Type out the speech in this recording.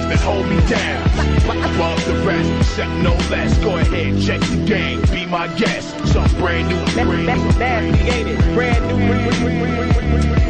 even hold me down. Above the rest, except no less. Go ahead, check the game, be my guest. Some brand new. Nasty, ain't it? Brand new.